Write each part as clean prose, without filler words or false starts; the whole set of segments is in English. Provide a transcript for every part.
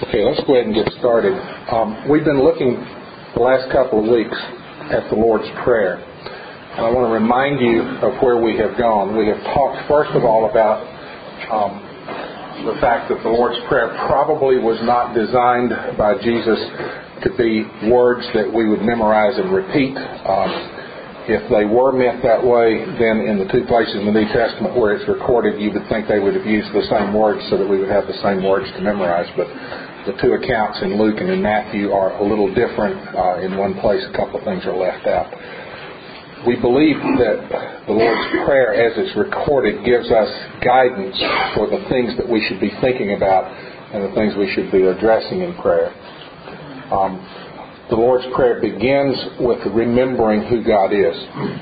Okay, let's go ahead and get started. We've been looking the last couple of weeks at the Lord's Prayer. And I want to remind you of where we have gone. We have talked, first of all, about the fact that the Lord's Prayer probably was not designed by Jesus to be words that we would memorize and repeat. If they were meant that way, then in the two places in the New Testament where it's recorded, you would think they would have used the same words so that we would have the same words to memorize. But the two accounts in Luke and in Matthew are a little different. In one place, a couple of things are left out. We believe that the Lord's Prayer, as it's recorded, gives us guidance for the things that we should be thinking about and the things we should be addressing in prayer. The Lord's Prayer begins with remembering who God is.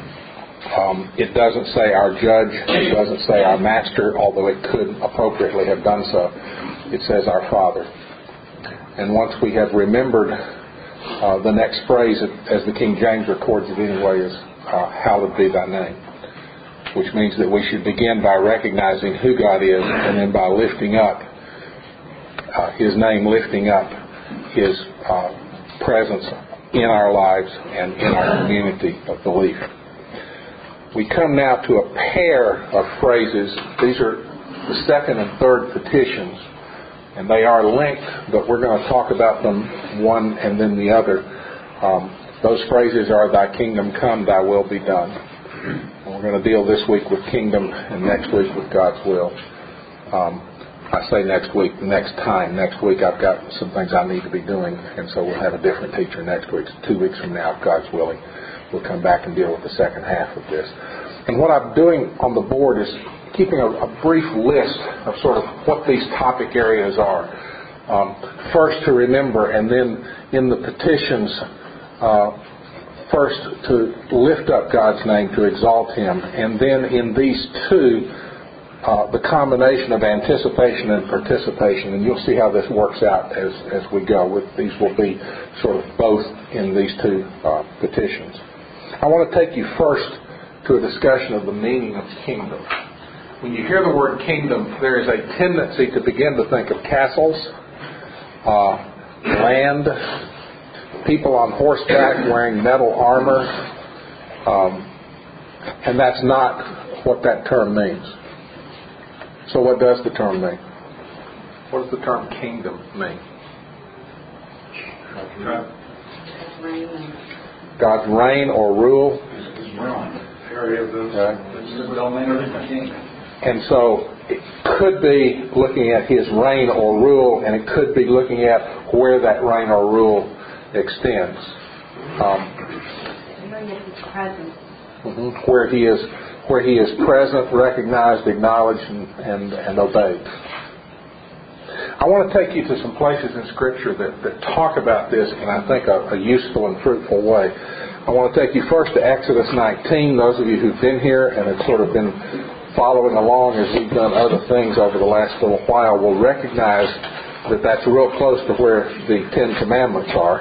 It doesn't say our judge, it doesn't say our master, although it could appropriately have done so. It says our Father. And once we have remembered, the next phrase, as the King James records it anyway, is hallowed be thy name, which means that we should begin by recognizing who God is and then by lifting up His name, lifting up His presence in our lives and in our community of belief. We come now to a pair of phrases. These are the second and third petitions, and they are linked, but we're going to talk about them one and then the other. Those phrases are, thy kingdom come, thy will be done. And we're going to deal this week with kingdom and next week with God's will. I say next week, next week I've got some things I need to be doing, and so we'll have a different teacher next week. 2 weeks from now, if God's willing, we'll come back and deal with the second half of this. And what I'm doing on the board is keeping a brief list of sort of what these topic areas are. First to remember, and then in the petitions, first to lift up God's name, to exalt Him, and then in these two, the combination of anticipation and participation, and you'll see how this works out as we go. These will be sort of both in these two petitions. I want to take you first to a discussion of the meaning of kingdom. When you hear the word kingdom, there is a tendency to begin to think of castles, land, people on horseback wearing metal armor, and that's not what that term means. So what does the term mean? What does the term kingdom mean? God's reign or rule. And so it could be looking at His reign or rule, and it could be looking at where that reign or rule extends. Where He is present, recognized, acknowledged, and obeyed. I want to take you to some places in Scripture that talk about this in, I think, a useful and fruitful way. I want to take you first to Exodus 19. Those of you who've been here and have sort of been following along as we've done other things over the last little while will recognize that that's real close to where the Ten Commandments are.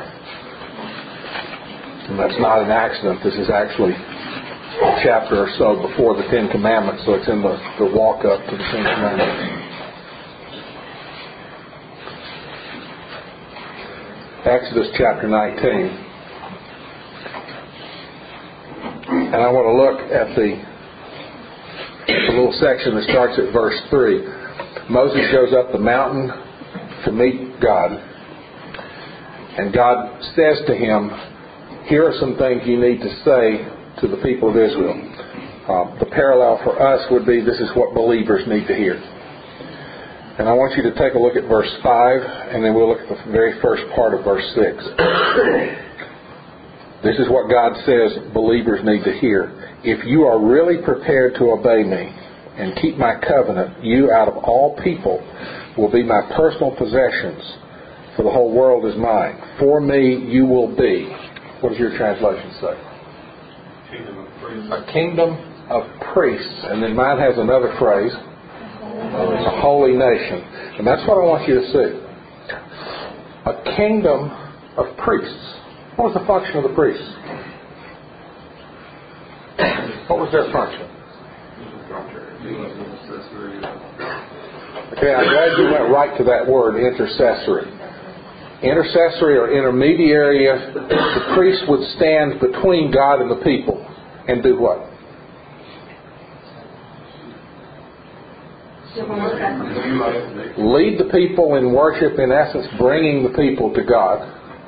And that's not an accident. This is actually a chapter or so before the Ten Commandments, so it's in the walk-up to the Ten Commandments. Exodus chapter 19. And I want to look at the little section that starts at verse 3. Moses goes up the mountain to meet God, and God says to him, here are some things you need to say to the people of Israel. The parallel for us would be this is what believers need to hear. And I want you to take a look at verse 5, and then we'll look at the very first part of verse 6. This is what God says believers need to hear. If you are really prepared to obey me and keep my covenant, you out of all people will be my personal possessions, for the whole world is mine. For me you will be. What does your translation say? A kingdom of priests. And then mine has another phrase, a holy nation. And that's what I want you to see. A kingdom of priests. What was the function of the priests? What was their function? Okay, I'm glad you went right to that word, intercessory. Intercessory or intermediary, the priest would stand between God and the people and do what? Lead the people in worship, in essence, bringing the people to God.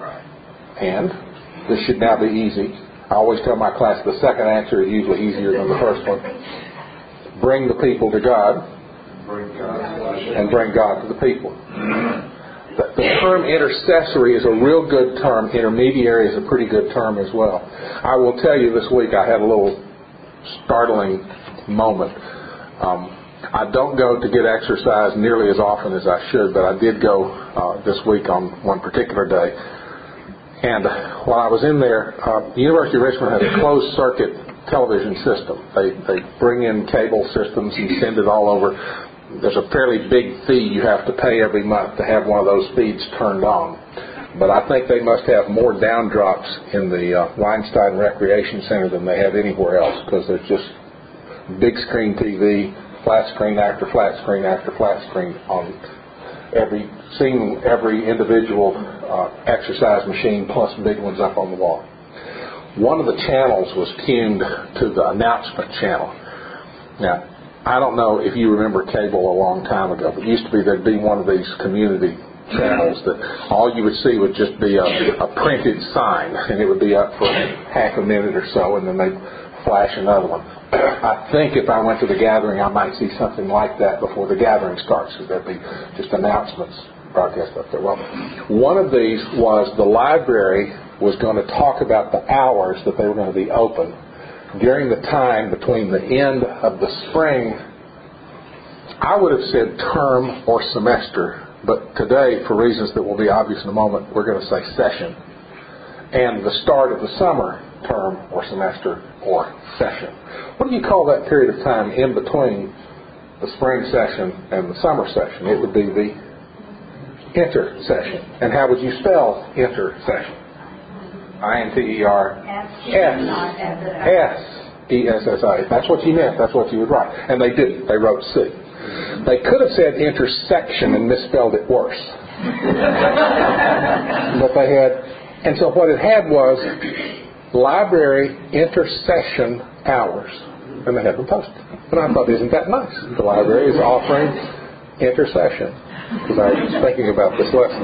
And this should now be easy. I always tell my class the second answer is usually easier than the first one. Bring the people to God and bring God to the people. The term intercessory is a real good term. Intermediary is a pretty good term as well. I will tell you this week I had a little startling moment. I don't go to get exercise nearly as often as I should, but I did go this week on one particular day. And while I was in there, the University of Richmond has a closed circuit television system. They bring in cable systems and send it all over. There's a fairly big fee you have to pay every month to have one of those feeds turned on. But I think they must have more downdrops in the Weinstein Recreation Center than they have anywhere else, because there's just big screen TV, flat screen after flat screen after flat screen on every individual exercise machine, plus big ones up on the wall. One of the channels was tuned to the announcement channel. Now, I don't know if you remember cable a long time ago, but it used to be there'd be one of these community channels that all you would see would just be a printed sign, and it would be up for half a minute or so, and then they'd flash another one. I think if I went to the gathering, I might see something like that before the gathering starts. So there'd be just announcements broadcast up there. Well, one of these was the library was going to talk about the hours that they were going to be open during the time between the end of the spring. I would have said term or semester, but today, for reasons that will be obvious in a moment, we're going to say session. And the start of the summer term or semester or session. What do you call that period of time in between the spring session and the summer session? It would be the intersession. And how would you spell intersession? I-N-T-E-R-S-E-S-S-I. That's what you meant. That's what you would write. And they didn't. They wrote C. They could have said intersection and misspelled it worse. But they had... And so what it had was library intercession hours. And they had them posted. And I thought, isn't that nice? The library is offering intercession. Because I was thinking about this lesson.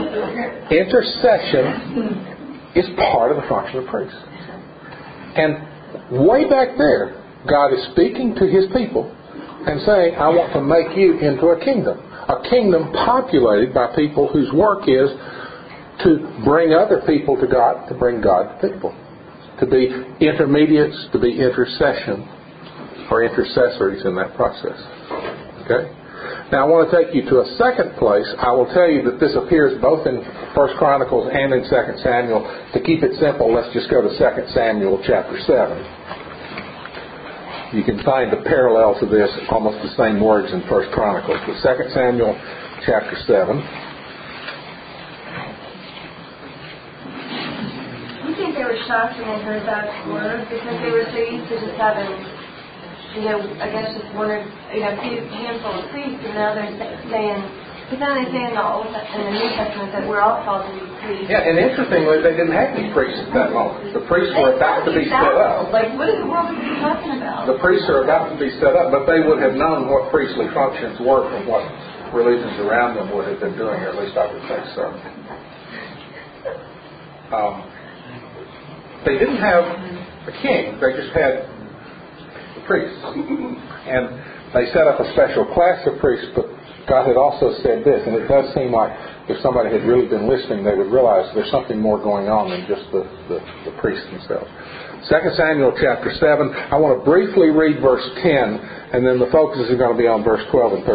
Intercession is part of the function of priests. And way back there, God is speaking to His people and saying, I want to make you into a kingdom. A kingdom populated by people whose work is to bring other people to God, to bring God to people. To be intermediates, to be intercession or intercessories in that process. Okay? Now I want to take you to a second place. I will tell you that this appears both in 1 Chronicles and in 2 Samuel. To keep it simple, let's just go to 2 Samuel chapter 7. You can find a parallel to this, almost the same words in 1 Chronicles. But 2 Samuel chapter 7. They were shocked when they heard that word because they were so used to just having, I guess just one or a handful of priests, and now they're saying, but then they say in the New Testament that we're all called to be priests. Yeah, and interestingly, they didn't have any priests at that moment. The priests were about to be set up. Like, what in the world are you talking about? The priests are about to be set up, but they would have known what priestly functions were from what religions around them would have been doing, or at least I would think so. They didn't have a king, they just had the priests. And they set up a special class of priests, but God had also said this, and it does seem like if somebody had really been listening, they would realize there's something more going on than just the priests themselves. 2 Samuel chapter 7, I want to briefly read verse 10, and then the focus is going to be on verse 12 and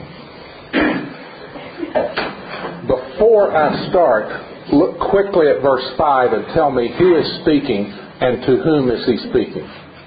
13. Before I start, look quickly at verse 5 and tell me who is speaking and to whom is he speaking.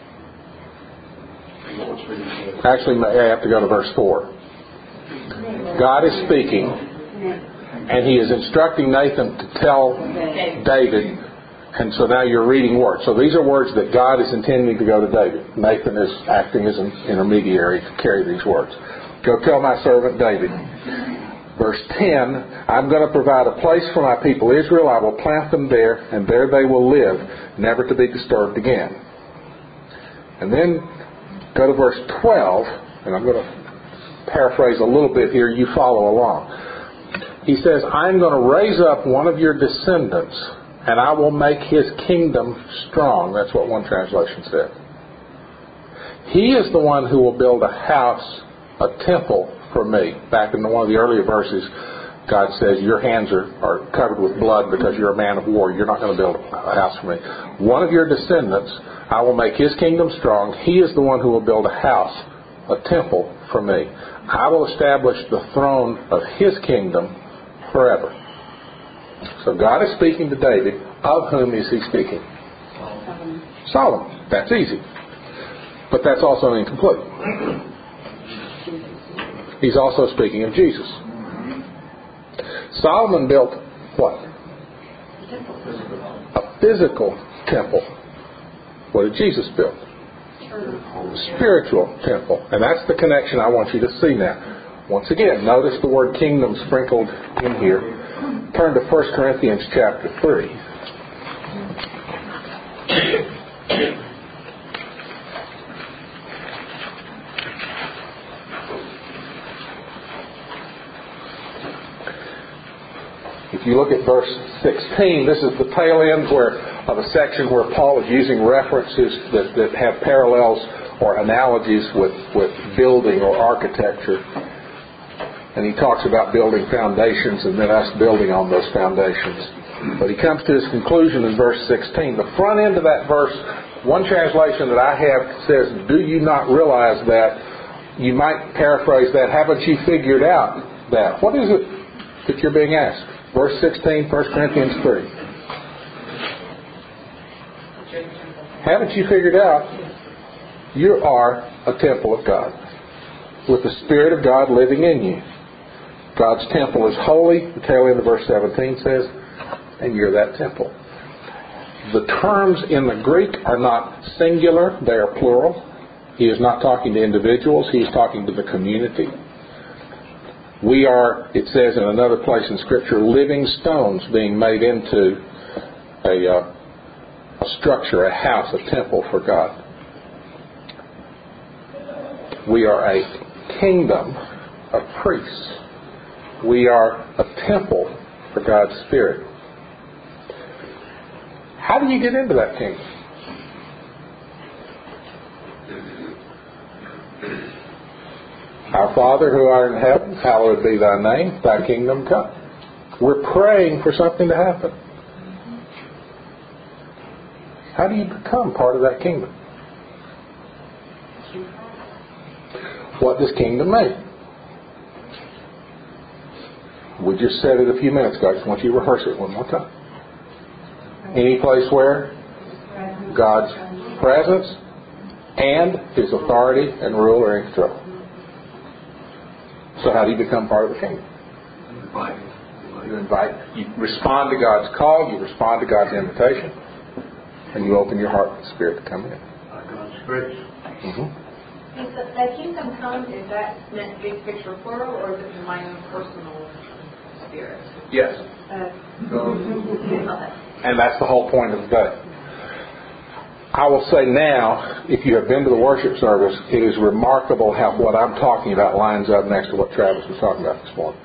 Actually, I have to go to verse 4. God is speaking, and He is instructing Nathan to tell David, and so now you're reading words. So these are words that God is intending to go to David. Nathan is acting as an intermediary to carry these words. Go tell my servant David, Verse 10, I'm going to provide a place for my people Israel. I will plant them there, and there they will live, never to be disturbed again. And then go to verse 12, and I'm going to paraphrase a little bit here. You follow along. He says, I'm going to raise up one of your descendants, and I will make his kingdom strong. That's what one translation said. He is the one who will build a house, a temple for me. Back in one of the earlier verses, God says, your hands are covered with blood because you're a man of war. You're not going to build a house for me. One of your descendants, I will make his kingdom strong. He is the one who will build a house, a temple for me. I will establish the throne of his kingdom forever. So God is speaking to David. Of whom is he speaking? Solomon. That's easy. But that's also incomplete. He's also speaking of Jesus. Solomon built what? A physical temple. What did Jesus build? A spiritual temple. And that's the connection I want you to see now. Once again, notice the word kingdom sprinkled in here. Turn to 1 Corinthians chapter 3. If you look at verse 16, this is the tail end of a section where Paul is using references that have parallels or analogies with building or architecture. And he talks about building foundations and then us building on those foundations. But he comes to his conclusion in verse 16. The front end of that verse, one translation that I have says, do you not realize that? You might paraphrase that, haven't you figured out that? What is it that you're being asked? Verse 16, 1 Corinthians 3. Haven't you figured out you are a temple of God with the Spirit of God living in you? God's temple is holy, the tail end of verse 17 says, and you're that temple. The terms in the Greek are not singular, they are plural. He is not talking to individuals, he is talking to the community. We are, it says in another place in Scripture, living stones being made into a structure, a house, a temple for God. We are a kingdom of priests. We are a temple for God's Spirit. How do you get into that kingdom? Our Father who art in heaven, hallowed be thy name, thy kingdom come. We're praying for something to happen. How do you become part of that kingdom? What does kingdom mean? We just said it a few minutes ago. I just want you to rehearse it one more time. Any place where God's presence and His authority and rule are in control. So how do you become part of the kingdom? You respond to God's call, you respond to God's invitation, and you open your heart for the Spirit to come in. God's grace. Mm-hmm. Is that kingdom come, is that meant big picture plural, or is it in my own personal spirit? Yes. And that's the whole point of the day. I will say now, if you have been to the worship service, it is remarkable how what I'm talking about lines up next to what Travis was talking about this morning.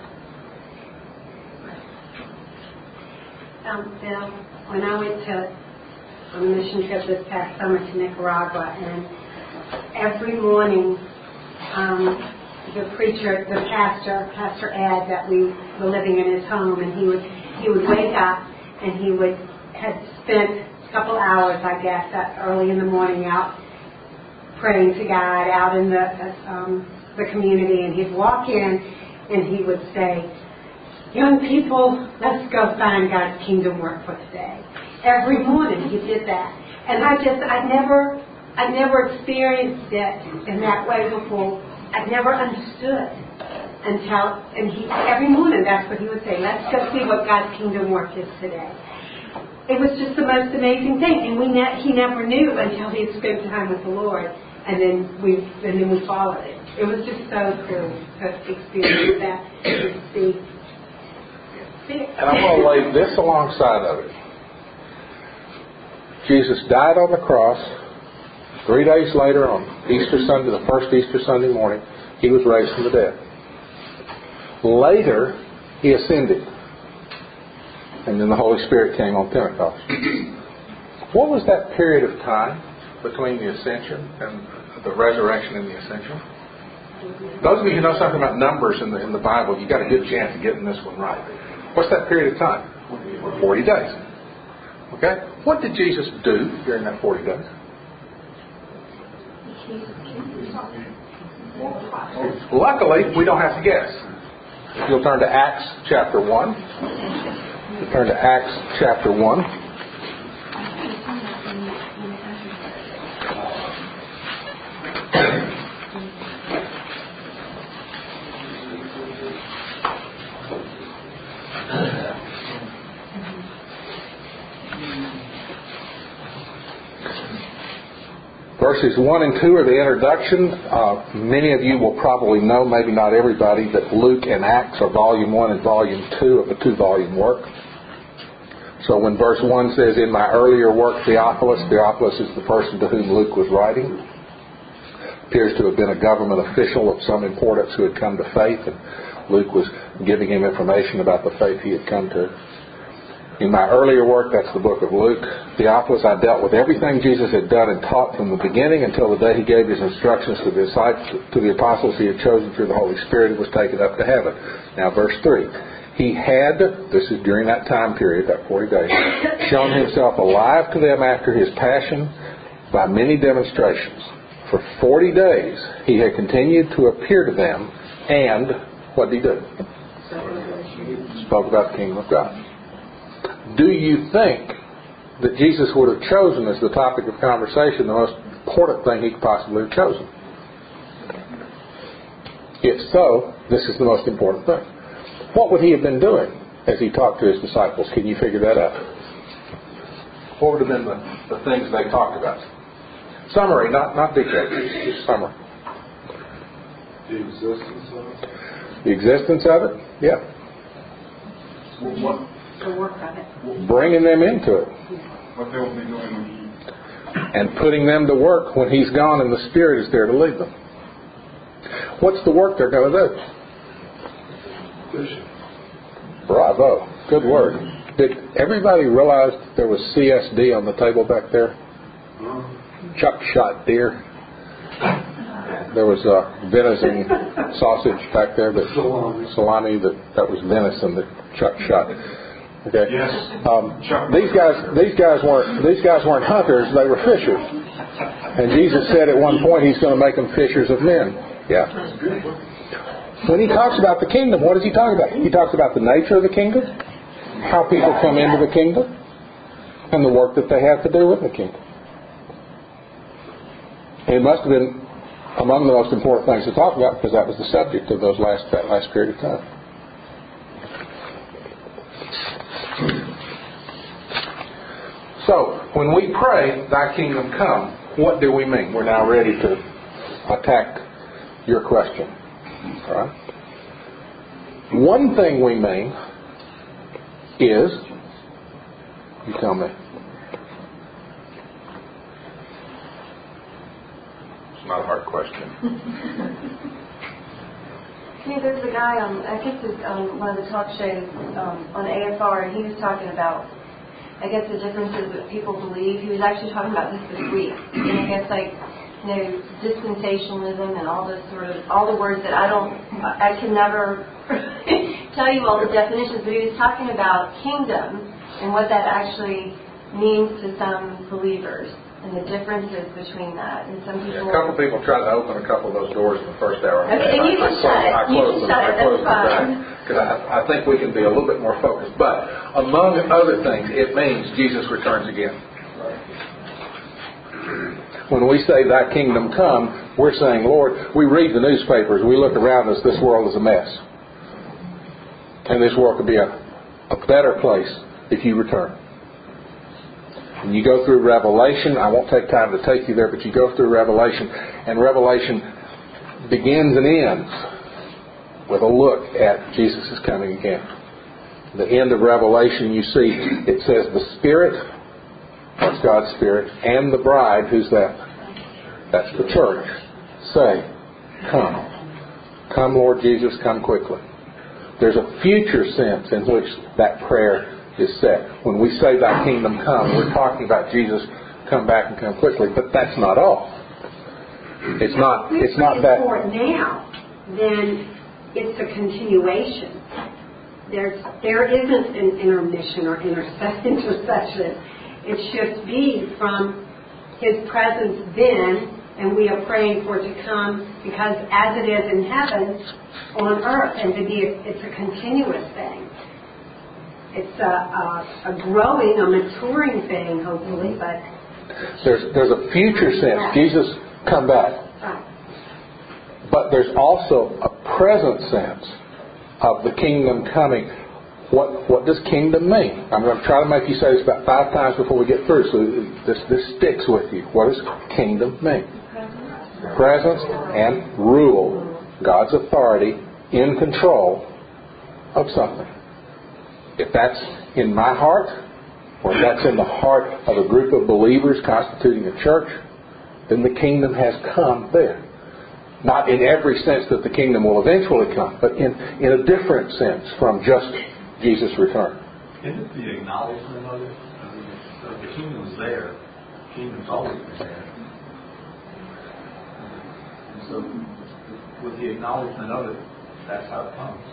Bill, when I went on a mission trip this past summer to Nicaragua, and every morning the preacher, the Pastor Ed, that we were living in his home, and he would wake up and he had spent couple hours, I guess, early in the morning out praying to God out in the community, and he'd walk in and he would say, young people, let's go find God's kingdom work for today. Every morning he did that. And I'd never experienced it in that way before. I'd never understood until, every morning that's what he would say, let's go see what God's kingdom work is today. It was just the most amazing thing, and he never knew until he had spent time with the Lord and then we followed it. It was just so cool to experience that and see it. And I want to lay this alongside of it. Jesus died on the cross. 3 days later, on Easter Sunday, the first Easter Sunday morning, He was raised from the dead. Later, He ascended. And then the Holy Spirit came on Pentecost. What was that period of time between the ascension and the resurrection and the ascension? Those of you who know something about numbers in the Bible, you've got a good chance of getting this one right. What's that period of time? 40 days. Okay? What did Jesus do during that 40 days? Luckily, we don't have to guess. You'll turn to Acts chapter 1. You'll turn to Acts chapter 1. Verses 1 and 2 are the introduction. Many of you will probably know, maybe not everybody, that Luke and Acts are volume 1 and volume 2 of a 2-volume work. So when verse 1 says, "In my earlier work, Theophilus," Theophilus is the person to whom Luke was writing. Appears to have been a government official of some importance who had come to faith, and Luke was giving him information about the faith he had come to. In my earlier work, that's the book of Luke, Theophilus, I dealt with everything Jesus had done and taught from the beginning until the day He gave His instructions to the disciples, to the apostles He had chosen through the Holy Spirit, and was taken up to heaven. Now, verse 3. He had, this is during that time period, that 40 days, shown Himself alive to them after His passion by many demonstrations. For 40 days He had continued to appear to them, and what did He do? Spoke about the kingdom of God. Do you think that Jesus would have chosen as the topic of conversation the most important thing He could possibly have chosen? If so, this is the most important thing. What would He have been doing as He talked to His disciples? Can you figure that out? What would have been the things they talked about? Summary, not detail, just summary. The existence of it? The existence of it? Yeah. What? The work of it. Bringing them into it. What they will be doing when He... And putting them to work when He's gone and the Spirit is there to lead them. What's the work they're going to do? Fishing. Bravo. Good word. Did everybody realize there was CSD on the table back there? Chuck shot deer. There was venison sausage back there, salami that was venison that Chuck shot. Okay. Yes. These guys weren't hunters; they were fishers. And Jesus said at one point He's going to make them fishers of men. Yeah. When He talks about the kingdom, what does He talk about? He talks about the nature of the kingdom, how people come into the kingdom, and the work that they have to do with the kingdom. And it must have been among the most important things to talk about because that was the subject of that last period of time. So, when we pray, "Thy kingdom come," what do we mean? We're now ready to attack your question. All right? One thing we mean is, you tell me. It's not a hard question. See, there's a guy I guess it's on one of the talk shows on AFR, and he was talking about, I guess, the differences that people believe. He was actually talking about this week. And I guess, dispensationalism and all the words that I can never tell you all the definitions, but he was talking about kingdom and what that actually means to some believers and the differences between that. And some people... A couple people tried to open a couple of those doors in the first hour. Okay, and you can shut it. You can shut it. That's fine. Because I think we can be a little bit more focused. But among other things, it means Jesus returns again. When we say "Thy kingdom come," we're saying, Lord, we read the newspapers, we look around us, this world is a mess. And this world could be a better place if You return. And you go through Revelation. I won't take time to take you there, but you go through Revelation, and Revelation begins and ends with a look at Jesus is coming again. The end of Revelation, you see, it says the Spirit, that's God's Spirit, and the bride, who's that? That's the church. Say, come. Come, Lord Jesus, come quickly. There's a future sense in which that prayer is said. When we say thy kingdom come, we're talking about Jesus come back and come quickly, but that's not all. It's not that. For now, then it's a continuation. There isn't an intermission or intercession. It should be from His presence then, and we are praying for it to come, because as it is in heaven, on earth, and it's a continuous thing. It's a growing, a maturing thing, hopefully, but there's a future sense. Jesus come back. Right. But there's also a present sense of the kingdom coming. What does kingdom mean? I'm going to try to make you say this about 5 times before we get through, so this sticks with you. What does kingdom mean? Presence and rule. God's authority in control of something. If that's in my heart, or if that's in the heart of a group of believers constituting a church, then the kingdom has come there. Not in every sense that the kingdom will eventually come, but in a different sense from just Jesus' return. Isn't the acknowledgement of it? I mean, the kingdom's there. The kingdom's always been there. And so, with the acknowledgement of it, that's how it comes.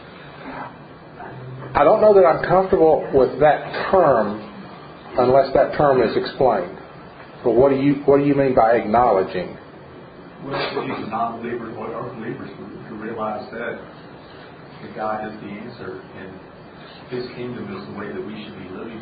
I don't know that I'm comfortable with that term unless that term is explained. But what do you mean by acknowledging? Well, for these non-believers or believers who realize that God is the answer and His kingdom is the way that we should be living.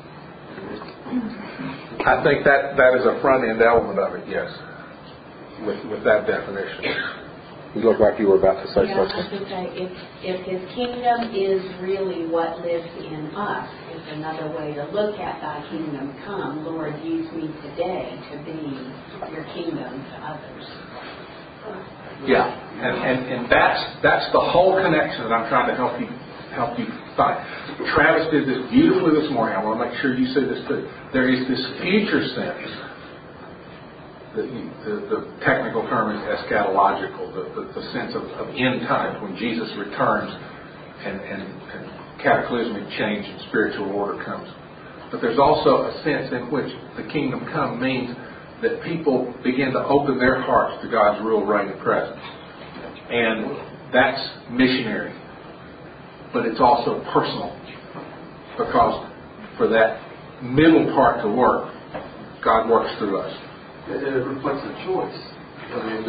I think that is a front-end element of it, yes, with that definition. You look like you were about to say something. I was going to say, if His kingdom is really what lives in us, it's another way to look at thy kingdom come. Lord, use me today to be your kingdom to others. Yeah, and that's the whole connection that I'm trying to help you find. Travis did this beautifully this morning. I want to make sure you see this too. There is this future sense. The technical term is eschatological, the sense of end times when Jesus returns and cataclysmic change and spiritual order comes. But there's also a sense in which the kingdom come means that people begin to open their hearts to God's rule, reign, and presence. And that's missionary. But it's also personal. Because for that middle part to work, God works through us. And it reflects a choice. I mean,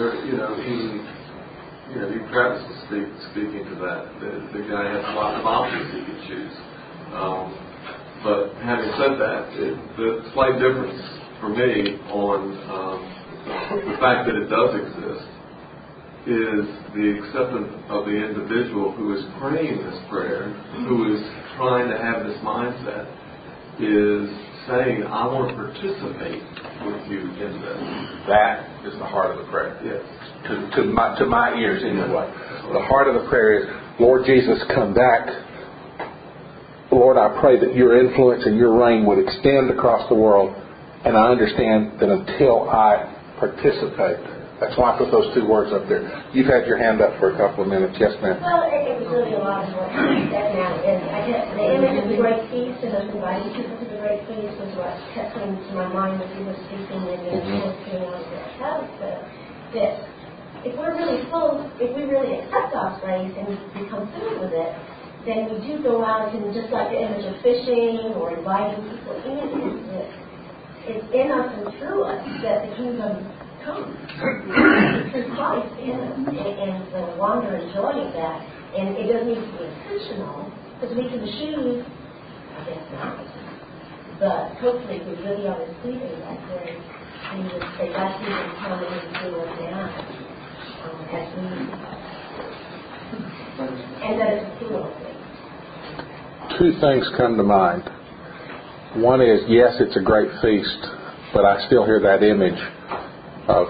Travis was speaking to that. The guy has lots of options he could choose. But having said that, the slight difference for me on the fact that it does exist is the acceptance of the individual who is praying this prayer, who is trying to have this mindset, is saying, I want to participate with you in this. That is the heart of the prayer. Yes. To my ears, anyway. The heart of the prayer is, Lord Jesus, come back. Lord, I pray that your influence and your reign would extend across the world. And I understand that until I participate, that's why I put those 2 words up there. You've had your hand up for a couple of minutes. Yes, ma'am. Well, it was really a lot of what you said now. And I guess the image of the great feast and of inviting people to the great feast was what kept coming to my mind as you were speaking and listening on that if we're really full, if we really accept God's grace and become filled with it, then we do go out and just like the image of fishing or inviting people in, it's in us and through us that the kingdom comes through Christ in us, and the wonder and joy of that. And it doesn't need to be intentional, because we can choose, I guess not, but hopefully we really are receiving that grace. We would say that's even coming into us now as we, and that it's a plural thing. 2 things come to mind. One is, yes, it's a great feast, but I still hear that image of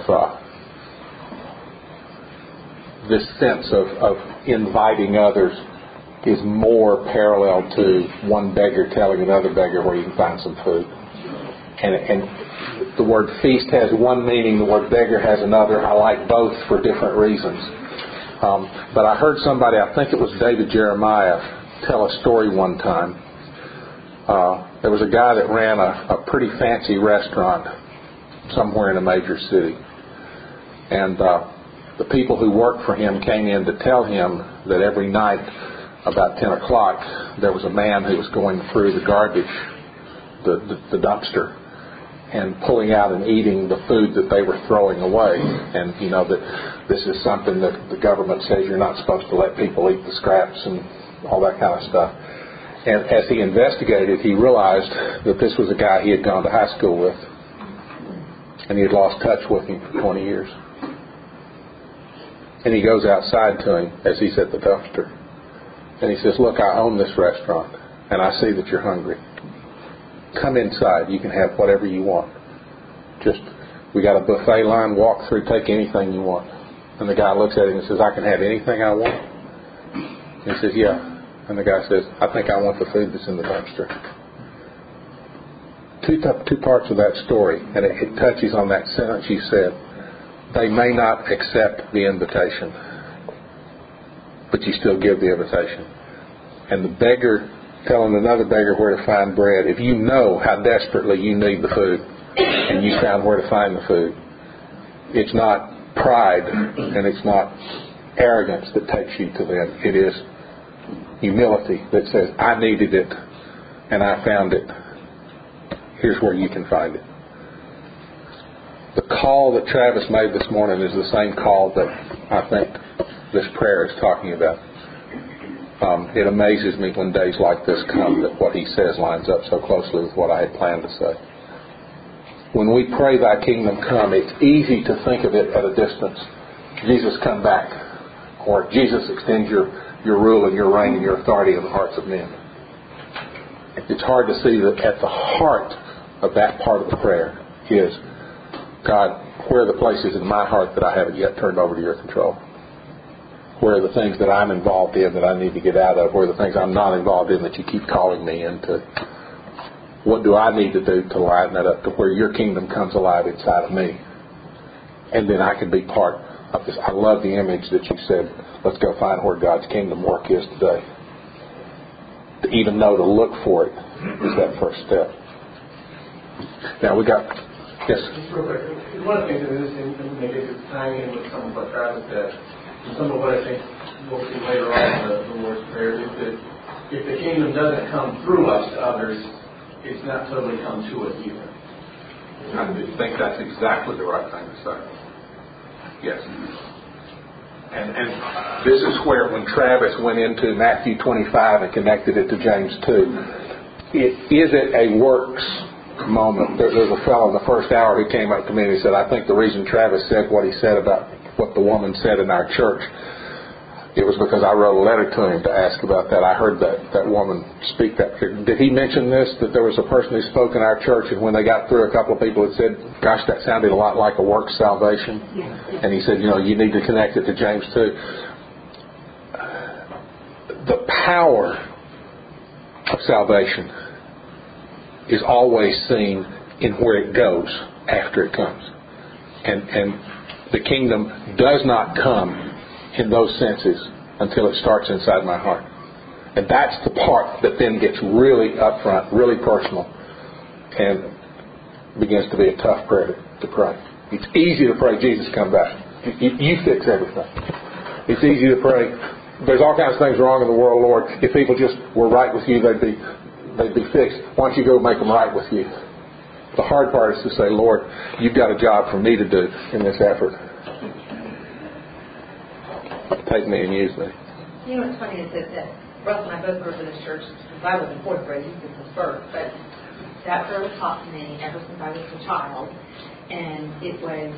this sense of inviting others is more parallel to one beggar telling another beggar where you can find some food. And the word feast has one meaning, the word beggar has another. I like both for different reasons. But I heard somebody, I think it was David Jeremiah, tell a story one time. There was a guy that ran a pretty fancy restaurant somewhere in a major city. And the people who worked for him came in to tell him that every night about 10 o'clock there was a man who was going through the garbage, the dumpster, and pulling out and eating the food that they were throwing away. And you know that this is something that the government says you're not supposed to let people eat the scraps and all that kind of stuff. And as he investigated, he realized that this was a guy he had gone to high school with, and he had lost touch with him for 20 years. And he goes outside to him as he's at the dumpster, and he says, "Look, I own this restaurant, and I see that you're hungry. Come inside. You can have whatever you want. We got a buffet line. Walk through. Take anything you want." And the guy looks at him and says, "I can have anything I want?" And he says, "Yeah." And the guy says, "I think I want the food that's in the dumpster." Two parts of that story, and it touches on that sentence you said. They may not accept the invitation, but you still give the invitation. And the beggar telling another beggar where to find bread, if you know how desperately you need the food and you found where to find the food, it's not pride and it's not arrogance that takes you to them. It is humility that says, I needed it and I found it. Here's where you can find it. The call that Travis made this morning is the same call that I think this prayer is talking about. It amazes me when days like this come that what he says lines up so closely with what I had planned to say. When we pray thy kingdom come, it's easy to think of it at a distance. Jesus, come back. Or Jesus, extend your rule and your reign and your authority in the hearts of men. It's hard to see that at the heart of that part of the prayer is, God, where are the places in my heart that I haven't yet turned over to your control? Where are the things that I'm involved in that I need to get out of? Where are the things I'm not involved in that you keep calling me into? What do I need to do to line that up to where your kingdom comes alive inside of me? And then I can be part of this. I love the image that you said, let's go find where God's kingdom work is today. To even know to look for it is that first step. Now we got... Yes? Just real quick. One of the things that is, and maybe it's tying in with some of what Travis said, and some of what I think we'll see later on in the Lord's Prayer, is that if the kingdom doesn't come through us to others, it's not totally come to us either. I think that's exactly the right thing to say. Yes. And this is where when Travis went into Matthew 25 and connected it to James 2, is it a works moment? There's a fellow in the first hour who came up to me and he said, I think the reason Travis said what he said about what the woman said in our church, it was because I wrote a letter to him to ask about that. I heard that woman speak that. Did he mention this, that there was a person who spoke in our church and when they got through, a couple of people had said, gosh, that sounded a lot like a works salvation? Yeah. And he said, you need to connect it to James 2. The power of salvation is always seen in where it goes after it comes. And the kingdom does not come in those senses until it starts inside my heart. And that's the part that then gets really upfront, really personal, and begins to be a tough prayer to pray. It's easy to pray, Jesus, come back. You fix everything. It's easy to pray, there's all kinds of things wrong in the world, Lord. If people just were right with you, they'd be fixed. Why don't you go make them right with you? The hard part is to say, Lord, you've got a job for me to do in this effort. Take me and use me. You know what's funny is that Russell and I both grew up in this church since I was in fourth grade. He was first, but that prayer was taught to me ever since I was a child, and it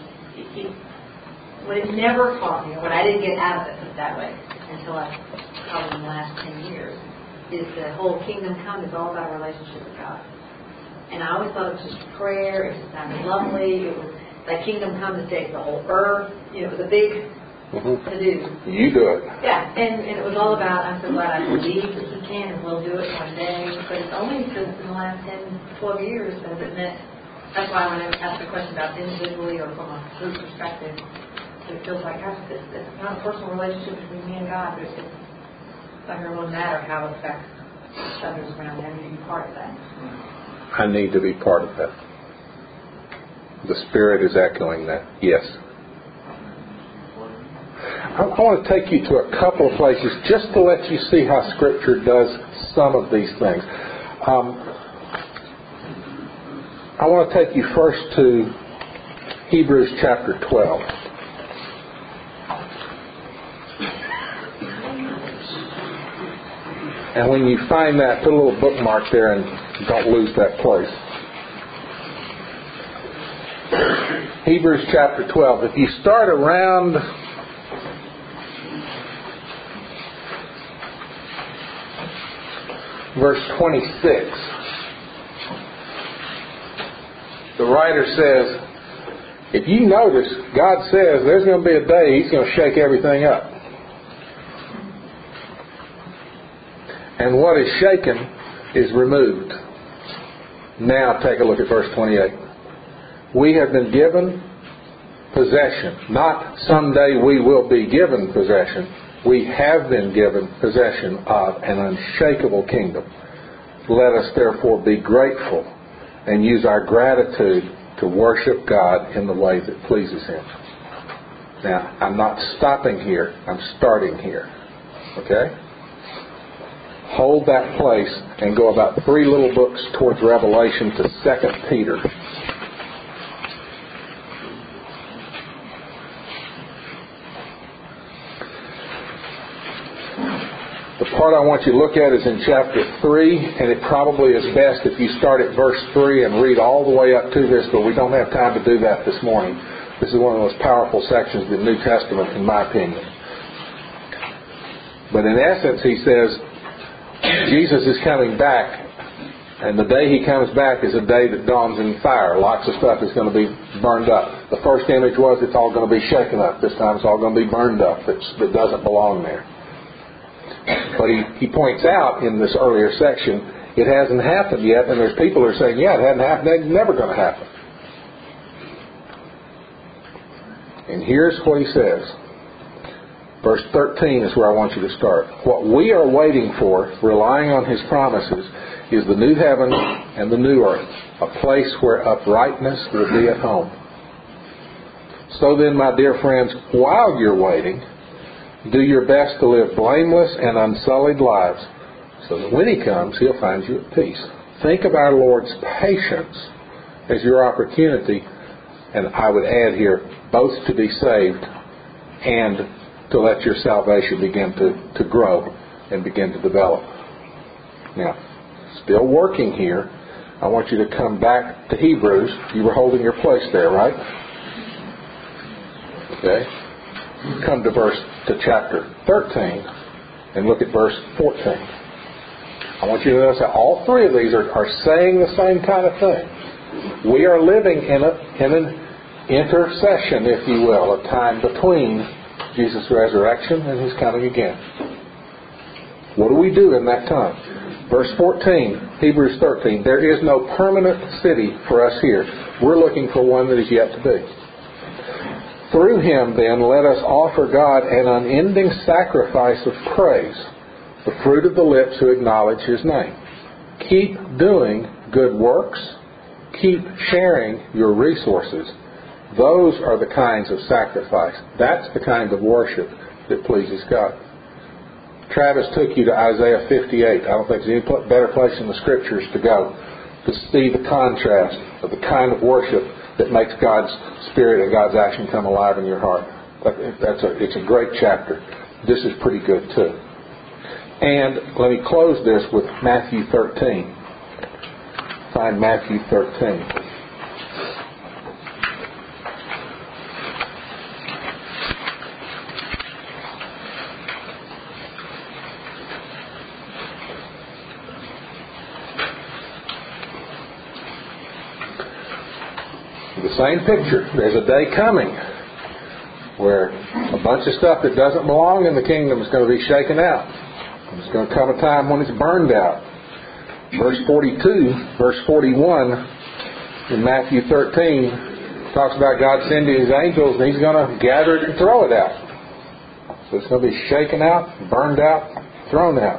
what it never taught me, or what I didn't get out of it, put it that way, until probably in the last 10 years, is the whole kingdom come is all about a relationship with God. And I always thought it was just a prayer. It just sounded lovely. It was like kingdom come to take the whole earth. You know, it was a big to do. You do it. Yeah, and it was all about, I'm so glad I believe that he can and will do it one day. But it's only since in the last 10, 12 years has it meant, that's why when I asked the question about individually or from a group perspective, it feels like, gosh, it's not a personal relationship between me and God, but it's not going to really matter how it affects others around there. I need to be part of that. I need to be part of that. The Spirit is echoing that. Yes. I want to take you to a couple of places just to let you see how Scripture does some of these things. I want to take you first to Hebrews chapter 12. And when you find that, put a little bookmark there and don't lose that place. Hebrews chapter 12. If you start around verse 26, the writer says, if you notice, God says there's going to be a day He's going to shake everything up. And what is shaken is removed. Now take a look at verse 28. We have been given possession. Not someday we will be given possession. We have been given possession of an unshakable kingdom. Let us therefore be grateful and use our gratitude to worship God in the way that pleases Him. Now, I'm not stopping here. I'm starting here. Okay? Hold that place and go about 3 little books towards Revelation to 2 Peter. The part I want you to look at is in chapter 3, and it probably is best if you start at verse 3 and read all the way up to this, but we don't have time to do that this morning. This is one of the most powerful sections of the New Testament, in my opinion. But in essence, he says, Jesus is coming back, and the day He comes back is a day that dawns in fire. Lots of stuff is going to be burned up. The first image was it's all going to be shaken up. This time it's all going to be burned up. That doesn't belong there. But he points out in this earlier section, it hasn't happened yet, and there's people who are saying, yeah, it hasn't happened, it's never going to happen. And here's what he says. Verse 13 is where I want you to start. What we are waiting for, relying on His promises, is the new heaven and the new earth, a place where uprightness will be at home. So then, my dear friends, while you're waiting, do your best to live blameless and unsullied lives, so that when He comes, He'll find you at peace. Think of our Lord's patience as your opportunity, and I would add here, both to be saved and to let your salvation begin to grow and begin to develop. Now, still working here, I want you to come back to Hebrews. You were holding your place there, right? Okay. Come to chapter 13 and look at verse 14. I want you to notice that all 3 of these are saying the same kind of thing. We are living in an intercession, if you will, a time between Jesus' resurrection and His coming again. What do we do in that time? Verse 14, Hebrews 13, there is no permanent city for us here. We're looking for one that is yet to be. Through Him, then, let us offer God an unending sacrifice of praise, the fruit of the lips who acknowledge His name. Keep doing good works. Keep sharing your resources. Those are the kinds of sacrifice. That's the kind of worship that pleases God. Travis took you to Isaiah 58. I don't think there's any better place in the Scriptures to go to see the contrast of the kind of worship that makes God's Spirit and God's action come alive in your heart. It's a great chapter. This is pretty good too. And let me close this with Matthew 13. Find Matthew 13. The same picture. There's a day coming where a bunch of stuff that doesn't belong in the kingdom is going to be shaken out. There's going to come a time when it's burned out. Verse 42, verse 41 in Matthew 13 talks about God sending His angels and He's going to gather it and throw it out. So it's going to be shaken out, burned out, thrown out.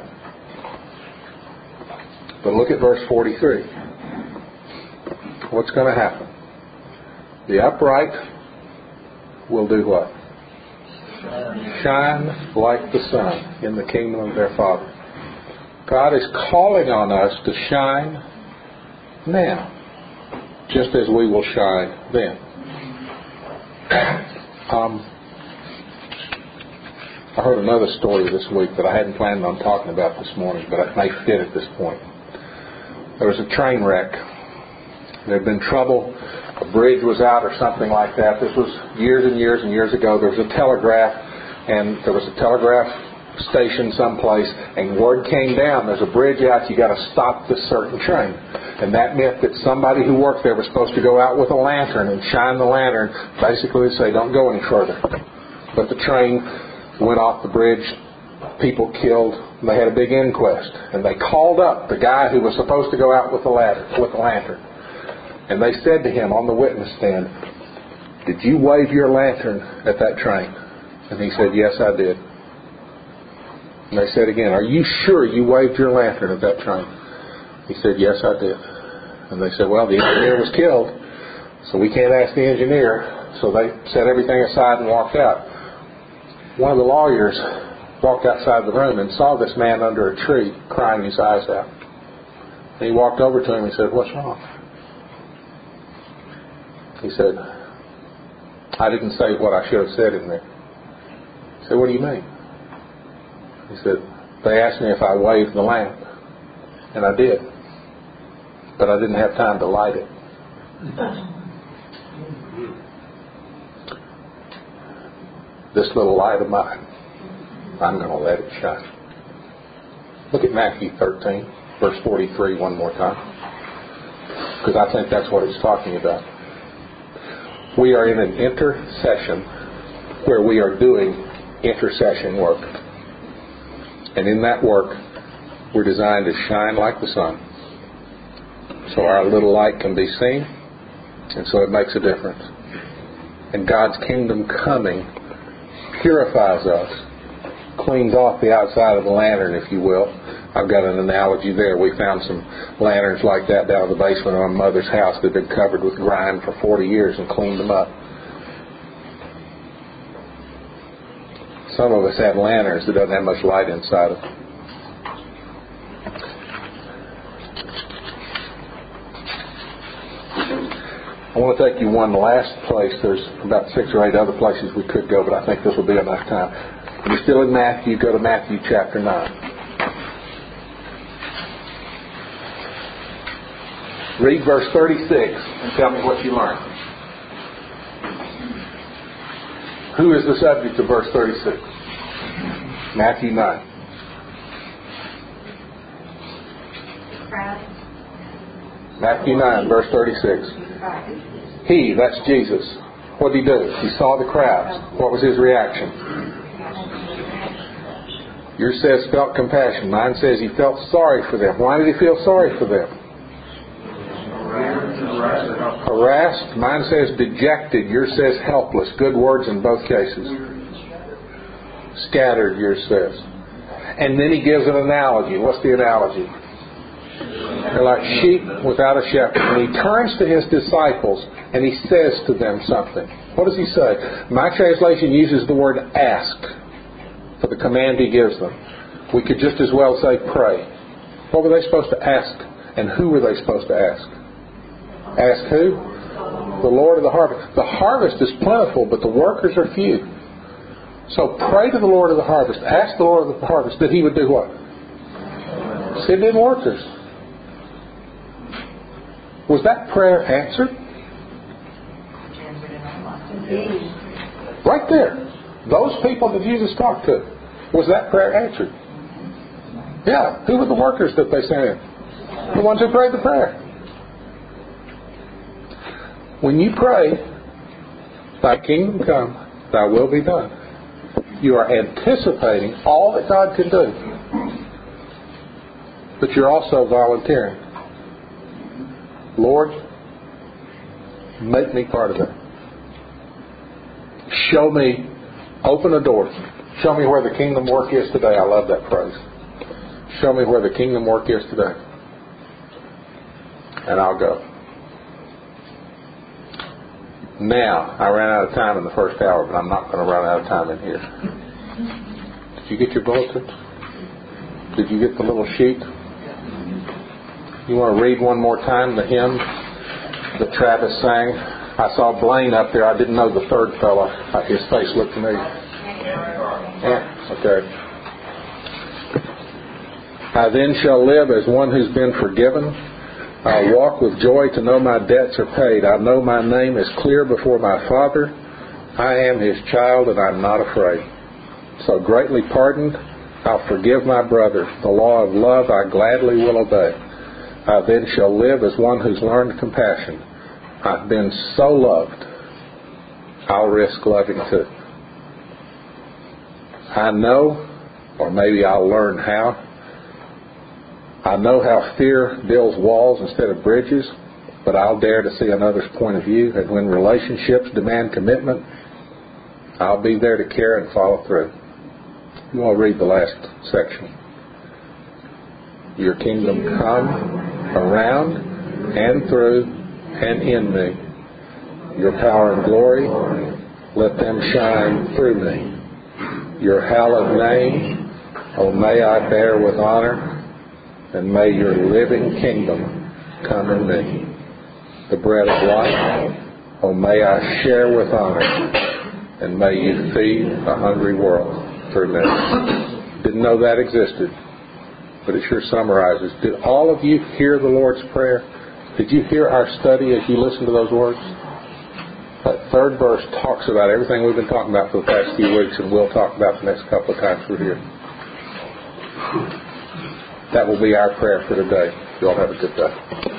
But look at verse 43. What's going to happen? The upright will do what? Shine like the sun in the kingdom of their Father. God is calling on us to shine now, just as we will shine then. I heard another story this week that I hadn't planned on talking about this morning, but it may fit at this point. There was a train wreck. There had been trouble. A bridge was out or something like that. This was years and years and years ago. There was a telegraph, and there was a telegraph station someplace, and word came down, there's a bridge out, you got to stop this certain train. And that meant that somebody who worked there was supposed to go out with a lantern and shine the lantern, basically to say, don't go any further. But the train went off the bridge, people killed, and they had a big inquest. And they called up the guy who was supposed to go out with the lantern. And they said to him on the witness stand, did you wave your lantern at that train? And he said, yes, I did. And they said again, are you sure you waved your lantern at that train? He said, yes, I did. And they said, well, the engineer was killed, so we can't ask the engineer. So they set everything aside and walked out. One of the lawyers walked outside the room and saw this man under a tree crying his eyes out. And he walked over to him and said, what's wrong? He said, I didn't say what I should have said in there. He said, what do you mean? He said, they asked me if I waved the lamp. And I did. But I didn't have time to light it. This little light of mine, I'm going to let it shine. Look at Matthew 13, verse 43 one more time. Because I think that's what it's talking about. We are in an intercession where we are doing intercession work. And in that work, we're designed to shine like the sun. So our little light can be seen, and so it makes a difference. And God's kingdom coming purifies us, cleans off the outside of the lantern, if you will. I've got an analogy there. We found some lanterns like that down in the basement of my mother's house that had been covered with grime for 40 years and cleaned them up. Some of us have lanterns that don't have much light inside of them. I want to take you one last place. There's about 6 or 8 other places we could go, but I think this will be enough time. If you're still in Matthew, go to Matthew chapter 9. Read verse 36 and tell me what you learned. Who is the subject of verse 36? Matthew 9. Matthew 9, verse 36. He, that's Jesus, what did he do? He saw the crowds. What was his reaction? Yours says felt compassion. Mine says he felt sorry for them. Why did he feel sorry for them? Harassed. Mine says dejected. Yours says helpless. Good words in both cases. Scattered, yours says. And then he gives an analogy. What's the analogy? They're like sheep without a shepherd. And he turns to his disciples and he says to them something. What does he say? My translation uses the word ask for the command he gives them. We could just as well say pray. What were they supposed to ask? And who were they supposed to ask? Ask who? The Lord of the harvest. The harvest is plentiful, but the workers are few. So pray to the Lord of the harvest. Ask the Lord of the harvest that He would do what? Send in workers. Was that prayer answered? Right there. Those people that Jesus talked to. Was that prayer answered? Yeah. Who were the workers that they sent in? The ones who prayed the prayer. When you pray, thy kingdom come, thy will be done, you are anticipating all that God can do. But you're also volunteering. Lord, make me part of that. Show me, open a door. Show me where the kingdom work is today. I love that phrase. Show me where the kingdom work is today. And I'll go. Now, I ran out of time in the first hour, but I'm not going to run out of time in here. Did you get your bulletin? Did you get the little sheet? You want to read one more time the hymn that Travis sang? I saw Blaine up there. I didn't know the third fellow. His face looked familiar. Yeah. Okay. I then shall live as one who's been forgiven. I'll walk with joy to know my debts are paid. I know my name is clear before my Father. I am His child and I'm not afraid. So greatly pardoned, I'll forgive my brother. The law of love I gladly will obey. I then shall live as one who's learned compassion. I've been so loved, I'll risk loving too. I know, or maybe I'll learn how. I know how fear builds walls instead of bridges, but I'll dare to see another's point of view. And when relationships demand commitment, I'll be there to care and follow through. You want to read the last section. Your kingdom come around and through and in me. Your power and glory, let them shine through me. Your hallowed name, oh may I bear with honor, and may your living kingdom come in me. The bread of life, oh may I share with honor, and may you feed a hungry world through me. Didn't know that existed, but it sure summarizes. Did all of you hear the Lord's Prayer? Did you hear our study as you listened to those words? That third verse talks about everything we've been talking about for the past few weeks, and we'll talk about the next couple of times we're here. That will be our prayer for today. You all have a good day.